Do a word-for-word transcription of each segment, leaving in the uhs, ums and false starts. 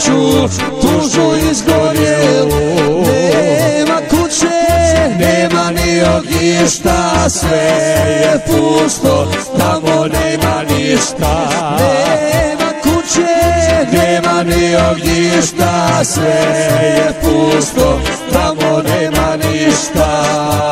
noću tužu izgorjelu. Nema kuće, nema ni ognjišta, sve je pusto, tamo nema ništa. Nema kuće, nema ni ognjišta, sve je pusto, tamo nema ništa.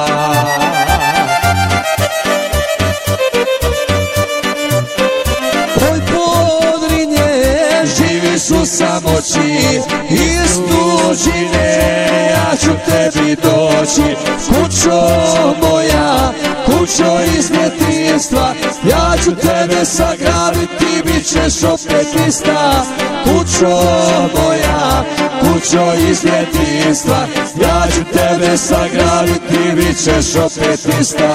Oj Podrinje, živi su samoći iz tuđine, ja ću tebi doći. Kućo moja, kućo iz djetinjstva, ja ću tebe sagraditi, bit ćeš opet ista. Kućo moja, kućo iz djetinjstva, ja ću tebe sagraditi, bit ćeš opet ista.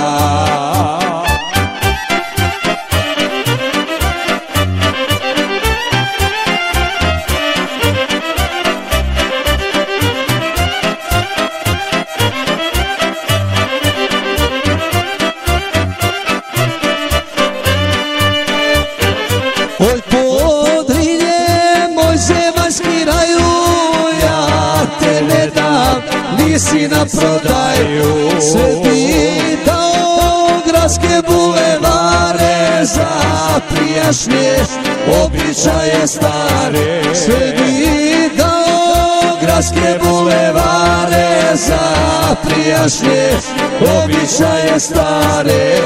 Oj Podrinje, moj zemaljski raju, ja te ne dam, nisi na prodaju. Sve bi dao gradske bulevare za prijašnje običaje stare. Sve bi dao gradske bulevare za prijašnje običaje stare.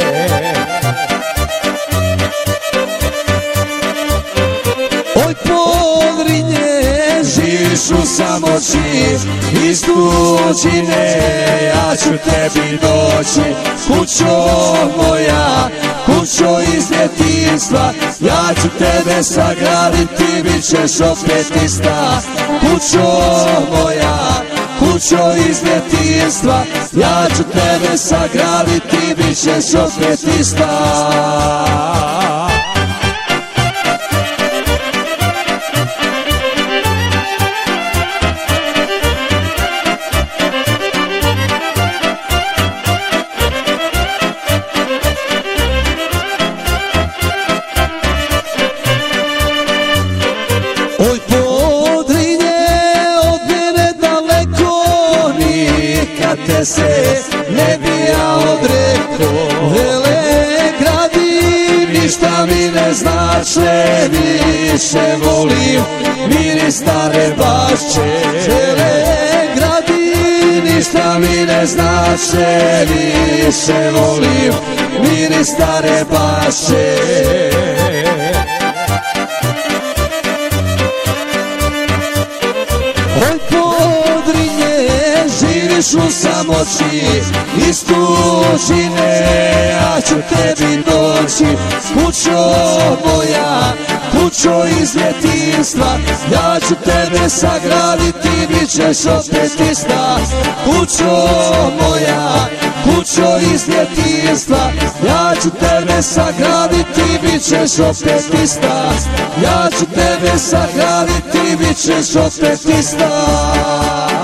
Oj Podrinje, živiš u samoći iz tuđine, ja ću tebi doći. Kućo moja, kućo iz djetinjstva, ja ću tebe sagraditi, bit ćeš opet ista. Kućo moja, kućo iz djetinjstva, ja ću tebe sagraditi, bit ćeš opet ista. Oj Podrinje, od mene daleko, nikad te se ne bi ja odrekao. Velegradi ništa mi ne znače, više volim miris stare bašče. Velegradi ništa mi ne znače, više volim miris stare bašče. Oj Podrinje, živiš u samoći iz tuđine, ja ću tebi doći. Kućo moja, kućo iz djetinjstva, ja ću tebe sagraditi, bit ćeš opet ista. Kućo moja, kućo iz djetinjstva, ja ću tebe sagraditi, bit ćeš opet ista. Ja ću tebe sagraditi, bit ćeš opet ista.